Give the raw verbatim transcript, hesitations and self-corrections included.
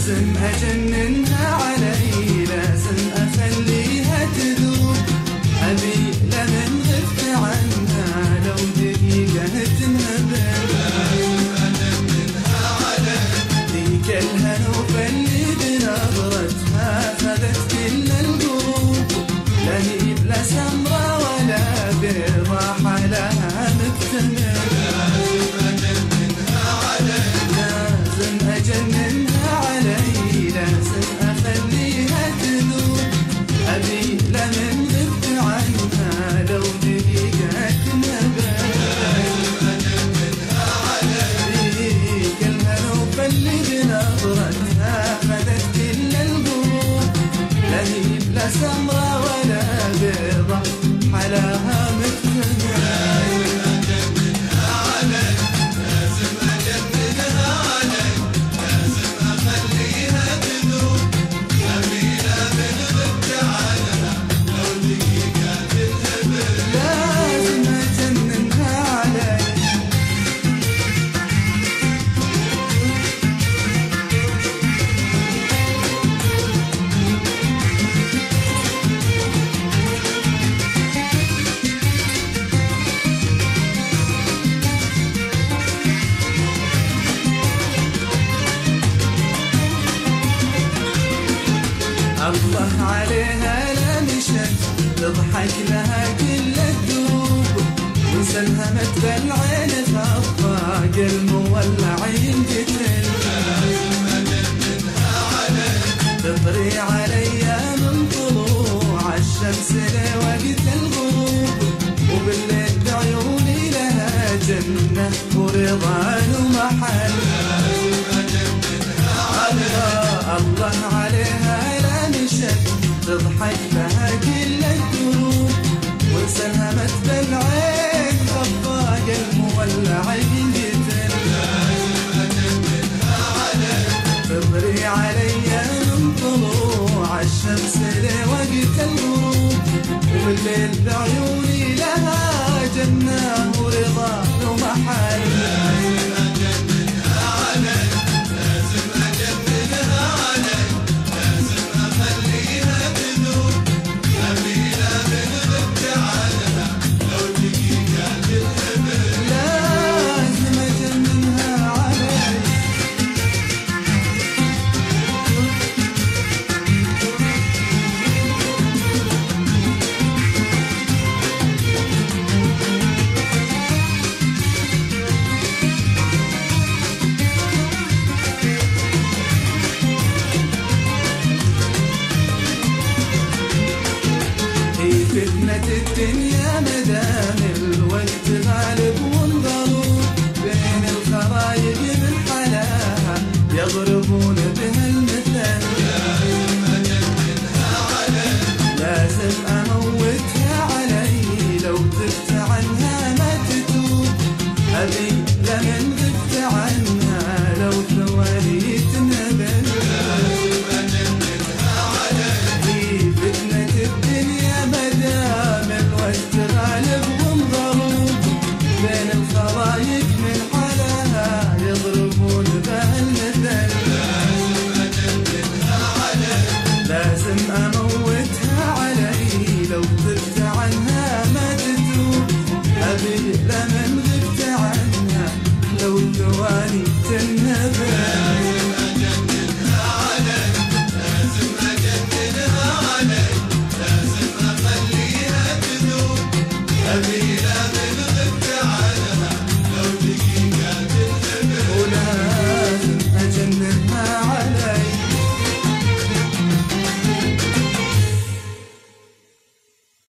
لازم أجننها علي، لازم أخليها تذوب. أبي لمن غبت عنها لو دقيقة تنهبل، لازم أجننها علي. ذيك الهنوف اللي بنظرتها خذت كل القلوب، لا هي بلا سمرة ولا بيضة حلاها مكتمل. أجننها علي، لازم أخليها تذوب. أبي لمن غبت عنها لو دقيقة تنهبل، أجننها علي. ذيك الهنوف اللي بنظرتها خذت كل القلوب، لا هي بلا سمرة ولا بيضة حلاها مكتمل. الله عليها لا مشت تضحك لها كل الدروب، وانسلهمت بالعين خفاق المولعين قتل. لازم أجننها علي، تطري علي من طلوع الشمس لوقت الغروب، وبالليل بعيوني لها جنة ورضوان ومحل. لازم أجننها علي، الله عليها تضحك لها كل الدروب، وانسلهمت بالعين خفاق المولعين قتل. لازم أجننها علي، تطري علي من طلوع الشمس لوقت الغروب، وبالليل بعيوني لها جنة ورضا ومحل. لازم أجننها علي، لازم أجننها علي، لازم أخليها تذوب. أبي لمن غبت عنها لو دقيقة تنهبل، لازم أجننها علي. فتنة الدنيا مدام الوقت غالب وانضروب، بين الخرايب من حلاها يضربون بها المثل. لازم أجننها علي، لازم أموتها علي، لو تبت عنها ما تتوب. أبي لمن غبت عنها لو ثواني تنهبل، لازم أجننها علي. في فتنة الدنيا مدام الوقت غالب وانضروب، بين الخرايق من حلاها يضربون بها المثل. لازم أجننها علي، لازم أموتها علي، لو تبت عنها ما تتوب. أبي لمن غبت عنها لو ثواني تنهبل، لازم أجننها علي، لازم أجننها علي، لازم أخليها تذوب. أبي